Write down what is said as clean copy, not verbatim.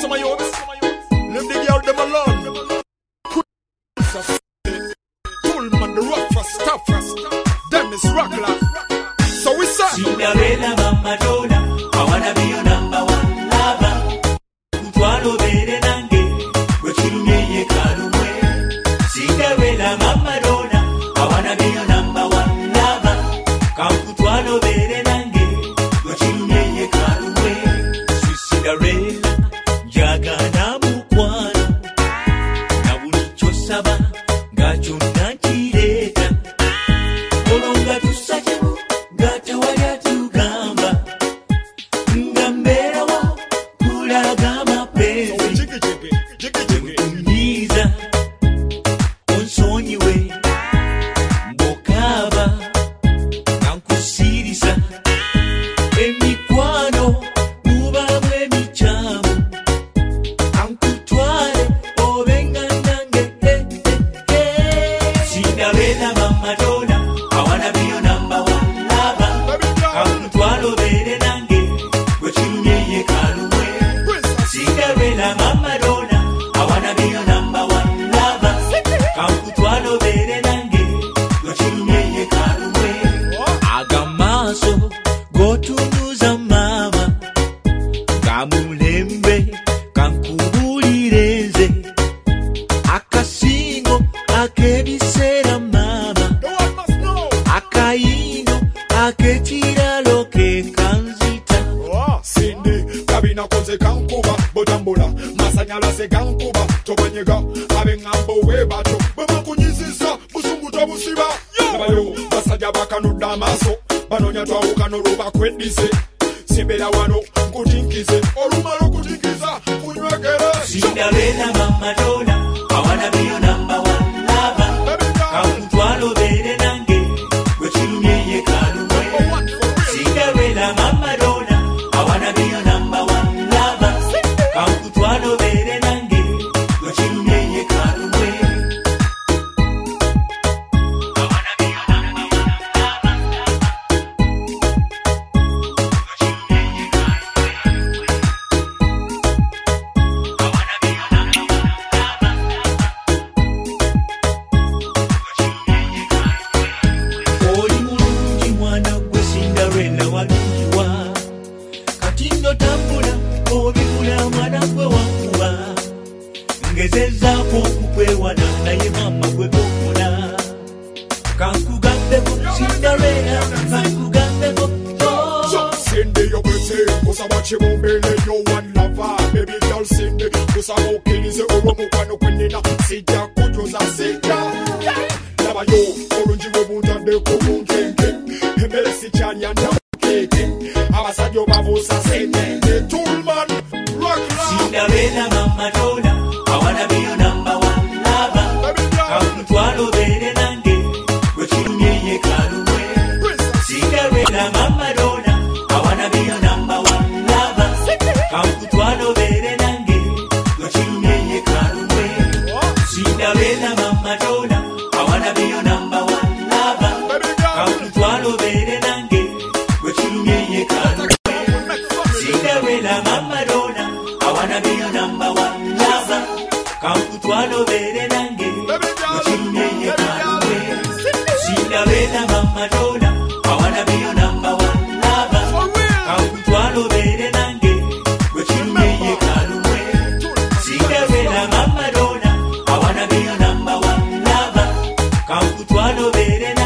my youths. Leave the girl them alone. Pullman, the rock for stuff. Them is rockler. So we say Cinderella Mama Donna, I wanna be your number one lover. Kutwalo bere nange, wechilumye kalumwe. Cinderella Mama Donna, I wanna be your number one lover. Kutwalo bere nange, wechilumye kalumwe. Cinderella, jaga na mukwano, na bulicho saba, gacho nanchireta. Olonga tusachebu, gata waya tugamba. Ngambera wa, kulaga mapenzi. Mkunyiza, onsonyiwe. Mbokaba, nankusirisa. Emikwano, mubamwe michamu. Ankutwale, obenga nange. Cinderella Mama Donna, I wanna be your number one lover. Ankutwalo bere nange, wechilumye kalumwe. Cinderella Mama Donna, I wanna be your number one lover. Ankutwalo bere nange, wechilumye kalumwe. Agamaso, gotunuza mama. Kamulembe, kankubulireze. Akasingo, akebisera mama. Akaino, aketiralo kekanzita. Cindy, kabina konze kankuba, bodambula, masanyala se kankuba, tobanyega, abengambo webato, bamakunyizisa, busunguta busiba. Nabayo, basajja bakanuda amaso, banonya twawukano luba kwendise. Simbera wano, nkutinkize, olumalo kutinkiza, kunywegere. Cinderella Mama Donna, I wanna be your number one lover. Ankutwalo bere nange, wechilumye kalumwe. Cinderella Mama Donna, I wanna be your number one lover. Ankutwalo bere nange, wechilumye kalumwe. I wanna be your number one lover. Wechilumye kalumwe. I wanna be your number one lover. Wechilumye kalumwe. Oli mulungi mwana gwe Cinderella waluwa. Kati nno tambula obibula mwana gwe wakuba. Ngezezzaako okukwewana naye mama gwe tofuna. Kankugambeko Cinderella, kankugambeko So Cindy, you're pretty. Kusa wachi mumbele, you one lover. Baby girl Cindy, kusa mukirize uwo mukano kwenina. Sijja kujuza sijja. Nabayo, olungi webuntadde ku bunkenke. Emmere sikyali yanda keke. Abasajja babuusa sengenge. Toolman, rockler. Cinderella Mama Donna, I wanna be your number one lover. Ankutwalo bere nange, wechilumye kalumwe. Cinderella Mama Donna, I wanna be your number one lover. Ankutwalo bere nange, wechilumye kalumwe. Cinderella Mama Donna, I wanna be your number one lover. Ankutwalo bere nange, wechilumye kalumwe. Cinderella Mama Donna, I wanna be your number one lover. Kankutwalo bere nange, wechilumye kalumwe. Cinderella Mama Donna, I wanna be your number one lover. Kankutwalo bere nange, wechilumye kalumwe. Cinderella Mama Donna, I wanna be your number one lover. Kankutwalo bere